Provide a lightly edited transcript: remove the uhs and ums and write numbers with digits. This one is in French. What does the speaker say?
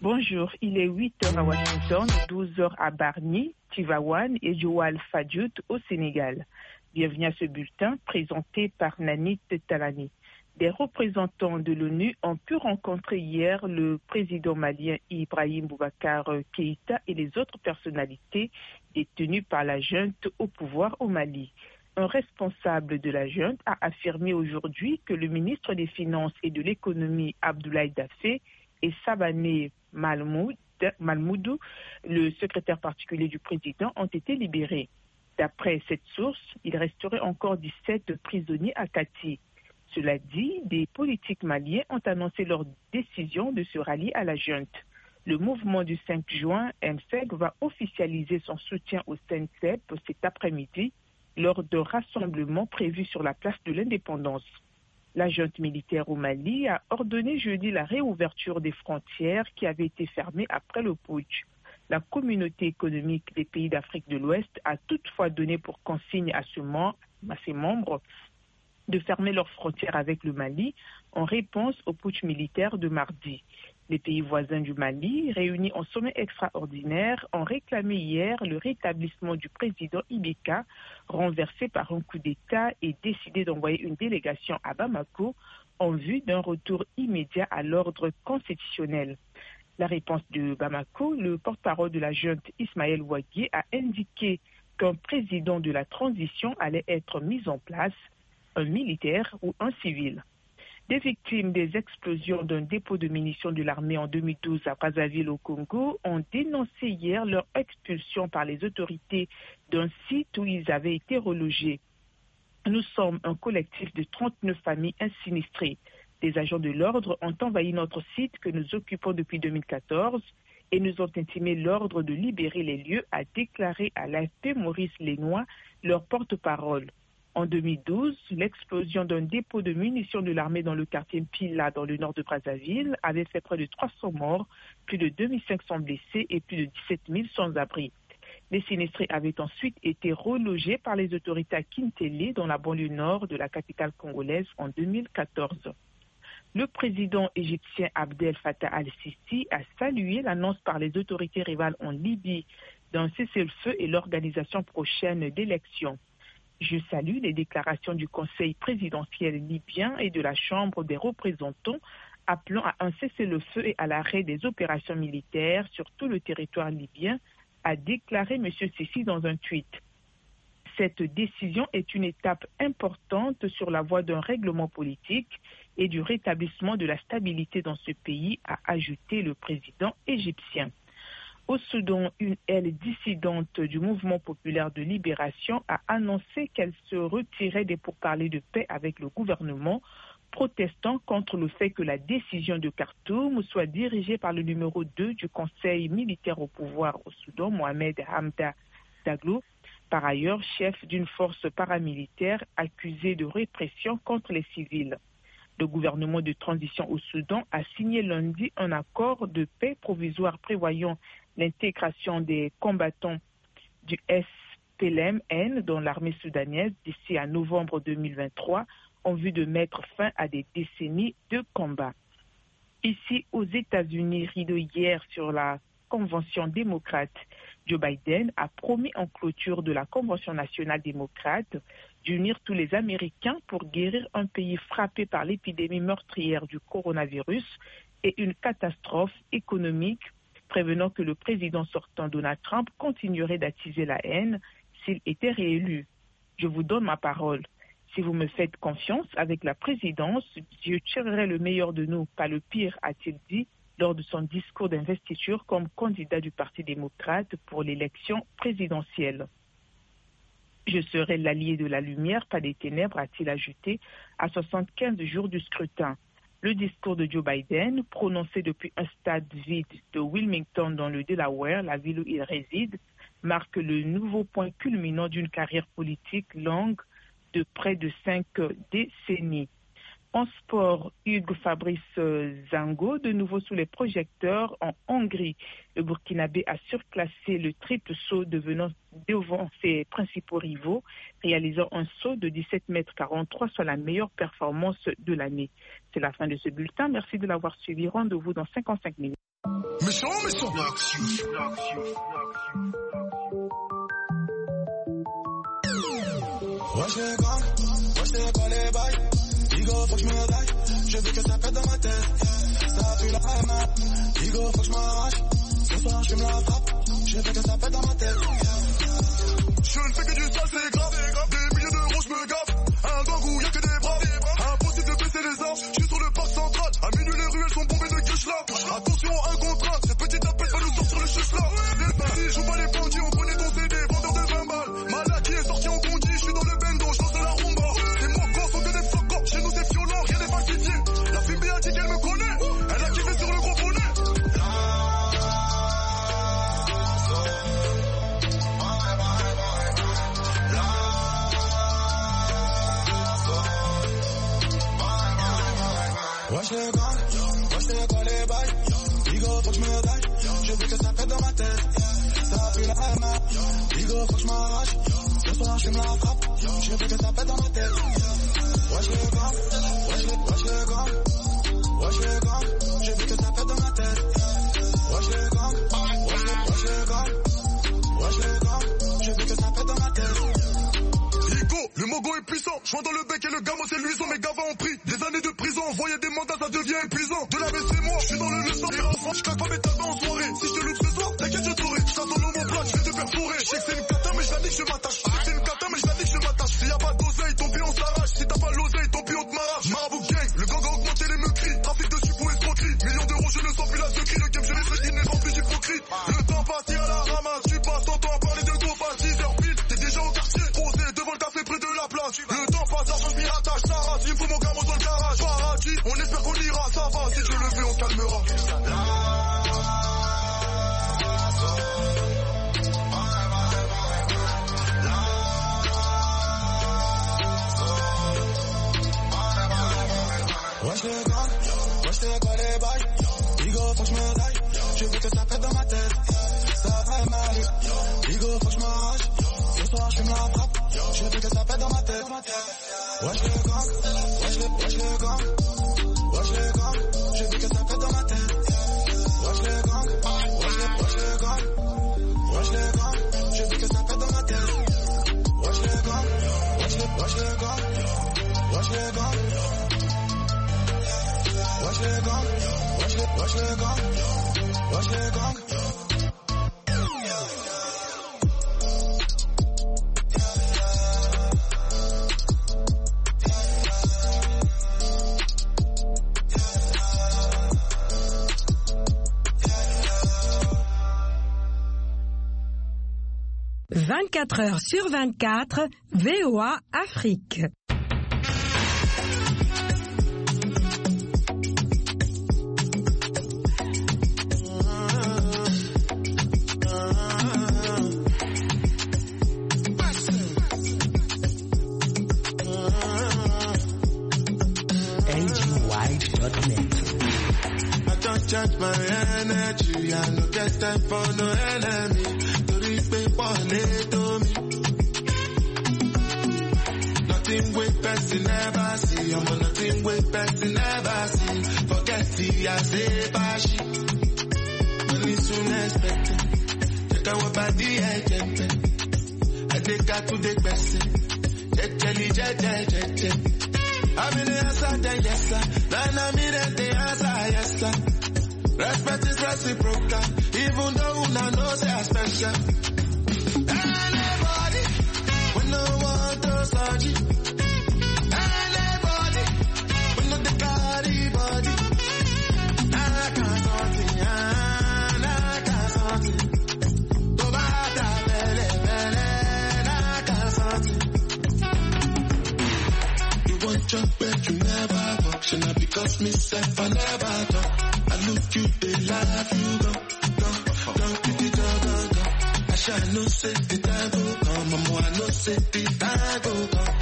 Bonjour, il est 8h à Washington, 12h à Bargny, Tivaouane et Joal Fadiout au Sénégal. Bienvenue à ce bulletin présenté par Nanit Talani. Des représentants de l'ONU ont pu rencontrer hier le président malien Ibrahim Boubacar Keïta et les autres personnalités détenues par la junte au pouvoir au Mali. Un responsable de la junte a affirmé aujourd'hui que le ministre des Finances et de l'Économie Abdoulaye Daffé et Sabané Malmoudou, le secrétaire particulier du président, ont été libérés. D'après cette source, il resterait encore 17 prisonniers à Kati. Cela dit, des politiques maliens ont annoncé leur décision de se rallier à la junte. Le mouvement du 5 juin, MSEG, va officialiser son soutien au CNCEP cet après-midi lors de rassemblements prévus sur la place de l'Indépendance. La junte militaire au Mali a ordonné jeudi la réouverture des frontières qui avaient été fermées après le putsch. La communauté économique des pays d'Afrique de l'Ouest a toutefois donné pour consigne à ses membres de fermer leurs frontières avec le Mali en réponse au putsch militaire de mardi. Les pays voisins du Mali, réunis en sommet extraordinaire, ont réclamé hier le rétablissement du président Ibeka, renversé par un coup d'État, et décidé d'envoyer une délégation à Bamako en vue d'un retour immédiat à l'ordre constitutionnel. La réponse de Bamako, le porte-parole de la junte Ismaël Ouagui a indiqué qu'un président de la transition allait être mis en place, un militaire ou un civil. Des victimes des explosions d'un dépôt de munitions de l'armée en 2012 à Brazzaville au Congo ont dénoncé hier leur expulsion par les autorités d'un site où ils avaient été relogés. Nous sommes un collectif de 39 familles insinistrées. Des agents de l'ordre ont envahi notre site que nous occupons depuis 2014 et nous ont intimé l'ordre de libérer les lieux, a déclaré à l'AFP Maurice Lénois, leur porte-parole. En 2012, l'explosion d'un dépôt de munitions de l'armée dans le quartier Mpila, dans le nord de Brazzaville, avait fait près de 300 morts, plus de 2500 blessés et plus de 17 000 sans-abri. Les sinistrés avaient ensuite été relogés par les autorités à Kintélé, dans la banlieue nord de la capitale congolaise, en 2014. Le président égyptien Abdel Fattah al-Sisi a salué l'annonce par les autorités rivales en Libye d'un cessez-le-feu et l'organisation prochaine d'élections. Je salue les déclarations du Conseil présidentiel libyen et de la Chambre des représentants appelant à un cessez-le-feu et à l'arrêt des opérations militaires sur tout le territoire libyen, a déclaré M. Sisi dans un tweet. Cette décision est une étape importante sur la voie d'un règlement politique et du rétablissement de la stabilité dans ce pays, a ajouté le président égyptien. Au Soudan, une aile dissidente du mouvement populaire de libération a annoncé qu'elle se retirait des pourparlers de paix avec le gouvernement, protestant contre le fait que la décision de Khartoum soit dirigée par le numéro 2 du Conseil militaire au pouvoir au Soudan, Mohamed Hamda Daglo, par ailleurs chef d'une force paramilitaire accusée de répression contre les civils. Le gouvernement de transition au Soudan a signé lundi un accord de paix provisoire prévoyant l'intégration des combattants du SPLM-N dans l'armée soudanaise d'ici à novembre 2023 en vue de mettre fin à des décennies de combat. Ici aux États-Unis, rideau hier sur la Convention démocrate, Joe Biden a promis en clôture de la Convention nationale démocrate d'unir tous les Américains pour guérir un pays frappé par l'épidémie meurtrière du coronavirus et une catastrophe économique, prévenant que le président sortant Donald Trump continuerait d'attiser la haine s'il était réélu. Je vous donne ma parole. Si vous me faites confiance avec la présidence, Dieu tirerait le meilleur de nous, pas le pire, a-t-il dit lors de son discours d'investiture comme candidat du Parti démocrate pour l'élection présidentielle. Je serai l'allié de la lumière, pas des ténèbres, a-t-il ajouté, à 75 jours du scrutin. Le discours de Joe Biden, prononcé depuis un stade vide de Wilmington dans le Delaware, la ville où il réside, marque le nouveau point culminant d'une carrière politique longue de près de 5 décennies. En sport, Hugues Fabrice Zango, de nouveau sous les projecteurs en Hongrie. Le Burkinabé a surclassé le triple saut devenant devant ses principaux rivaux, réalisant un saut de 17,43 m, soit la meilleure performance de l'année. C'est la fin de ce bulletin. Merci de l'avoir suivi. Rendez-vous dans 55 minutes. Méchant. Ouais, je pas les bails. Digo, faut que je me daille. Je veux que ça pète dans ma tête. Ça pue la main. Digo, faut que je m'arrache. Ce soir, je me la frappe. Je veux que ça pète dans ma tête. Je ne fais que du sale, c'est grave. Des milliers d'euros, je me gaffe. Un gang où y'a que des braves. Impossible de baisser les armes. Je suis sur le parc central. À minuit, les ruelles sont bombées de guiches là. Attention, un contre un. Ces petites tapettes va nous sortir le chuche là. Si joue pas les bandits, on connaît ton CD. Vendeur de 20 balles. Malade qui est sorti en condi. Je suis dans le bendo, je lance de la rumba. C'est moi quand sont que des flocons. Chez nous, c'est violent, rien n'est falsifié. La fille a dit qu'elle me connaît. Elle a kiffé sur le gros bonnet. Ouais, je sais quoi les bails. Digo, faut que je me daille. Je veux que ça pète dans ma tête. Ça pue la main. Digo, faut que je m'arrache. Ce soir, je me la frappe. Je veux que ça pète dans ma tête. Ouais, je le gang. Je veux que ça pète dans ma tête. Ouais, je le gang. Je veux que ça pète dans ma tête. Igo, le mogo est puissant. Joint dans le bec et le gamo c'est luisant. Mes gavas ont pris des années de prison. Envoyer des mandats ça devient épuisant. De la baisse c'est moi, je suis dans le leçon. Les enfants, je claque pas mes tabacs en soirée. Si je te loupe ce soir, t'inquiète je t'aurai. Je t'attends dans mon plat, je vais te perforer. Je sais que c'est une cata mais je la dis que je m'attache. Si y'a pas d'oseille, ton pied on s'arrache. Si t'as pas l'oseille, ton pied on te m'arrache. Marabout gang, le gang a augmenté les meurtris. Trafic de suppos escroquerie. Millions d'euros, je ne sens plus la secrie. Le game je l'ai fait, il n'est rempli d'hypocrite. Le temps passe, t'es à la ramasse. Tu passes ton temps à parler de go passe 10h pile. T'es déjà au quartier, posé devant le café près de la place. Le temps passe, l'argent je m'y rattache. Ça rase, il me faut mon gamo dans le garage. Paradis, on espère qu'on ira, ça va. Si je le fais, on calmera. Ouais, je sais quoi les bails. Digo, faut que je me daille. Je veux que ça pète dans ma tête. Ça fait mal. Digo, faut que je m'arrache. Ce soir, je me la frappe. Je veux que ça pète dans ma tête. Ouais, je le gang. Je veux que ça pète dans ma tête. Ouais, je le gang. Je veux que ça pète dans ma tête. Ouais, je le gang. Watch le gang. « 24 heures sur 24, VOA Afrique. Charge my energy, I no get time for no enemy. To reach people, they to me. Nothing with person never see. I'm nothing with person never see. Forget the I say bashi. Money soon expected. Check out what body I get. I take out to the person. Jet. I'm in the answer, then yes sir. Then I'm in the answer, yes sir. Respect is reciprocal, even though una know say I special. Anybody, we no want to search it. Anybody, we no the carry body. I can't something. Go back to bele, I can't something. You want your bed, you never walk. Should not because myself I never talk. I look you, they laugh, you go, I shall no say the time go come, I know say the time go come.